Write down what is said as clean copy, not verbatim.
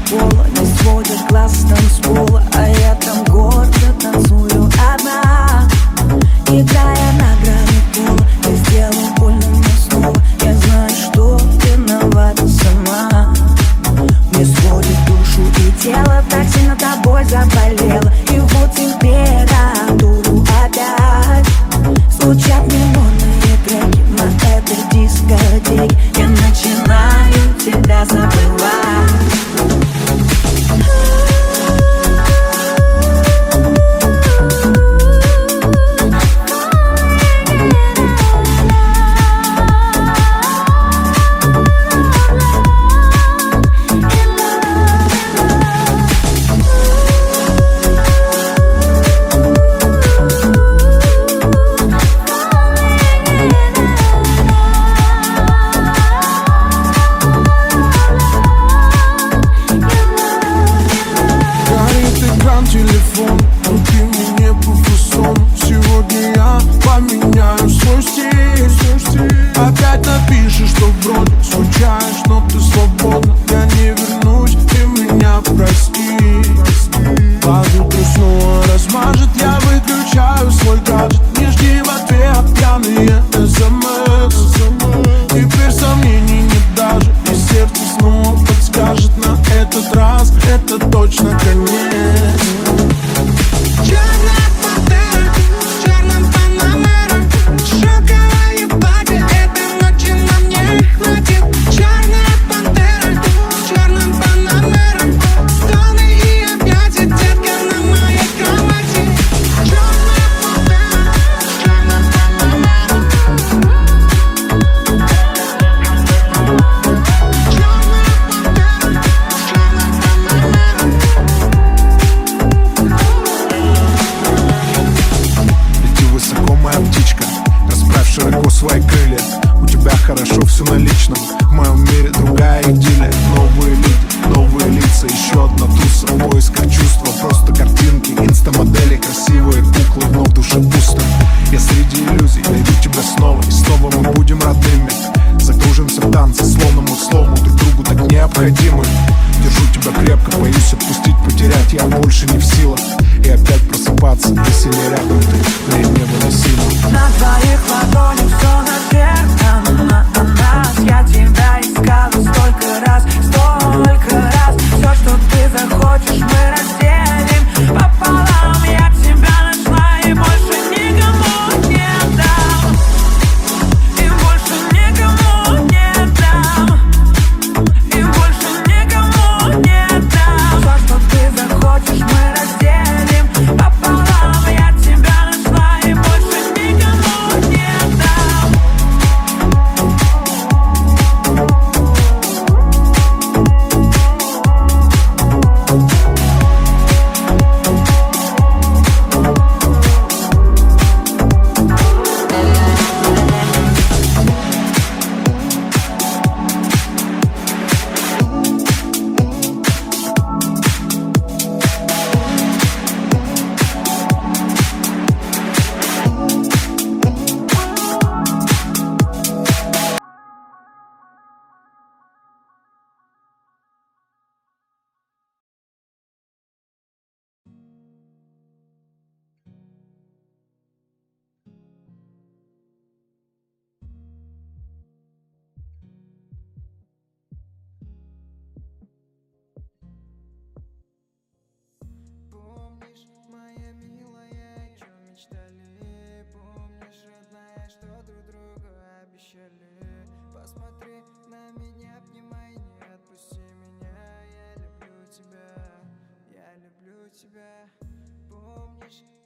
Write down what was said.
пола, не сводят глаз с танцпола, а я там гордо танцую одна. Играя на грани пола, я сделаю больно мне снова. Я знаю, что виновата сама. Мне сводит душу и тело, так сильно тобой заболело. И вот температуру опять. Звучат минорные треки на этой дискотеке. Я начинаю тебя забывать. Телефон, но ты мне не по фасону. Сегодня я поменяю свой стиль. Опять напишешь, что вроде скучаешь, но ты свободна. Я не вернусь, ты меня прости. Под утро снова размажет, я выключаю свой гаджет. Не жди в ответ пьяные СМС. Теперь сомнений нет даже, и сердце снова подскажет: на этот раз это точно конец. Черная пантера с черным панамером, шелковое платье этой ночи на мне хватит. Черная пантера с черным панамером, стоны и объятия, детка, на моей кровати. Черная пантера с черным панамером, черная пантера с черным панамером. Лети высоко, моя птичка, расправь широко свои крылья. У тебя хорошо все на личном, в моем мире другая идиллия. Новые люди, новые лица, еще одна туса в поисках чувства. Просто картинки, инстамодели, красивые куклы, но в душе пусто. Я среди иллюзий найду тебя снова, и снова мы будем родными. Закружимся в танце, словно мы словно друг другу так необходимы. Держу тебя крепко, боюсь отпустить, потерять я больше не в силах. И опять просыпаться, если не рядом ты, мне невыносимо. На твоих ладонях все написано о нас. Я тебя искала столько раз. Все, что ты захочешь, мы разделим пополам. Я тебя нашла и больше никому не дам. И больше никому не дам. И больше никому не дам. Все, что ты захочешь, мы разделим пополам. Я тебя нашла и больше никому не дам. Помнишь, моя милая, о чем мечтали? Помнишь, родная, что друг другу обещали? Посмотри на меня, обнимай, не отпусти меня. Я люблю тебя, я люблю тебя. Помнишь,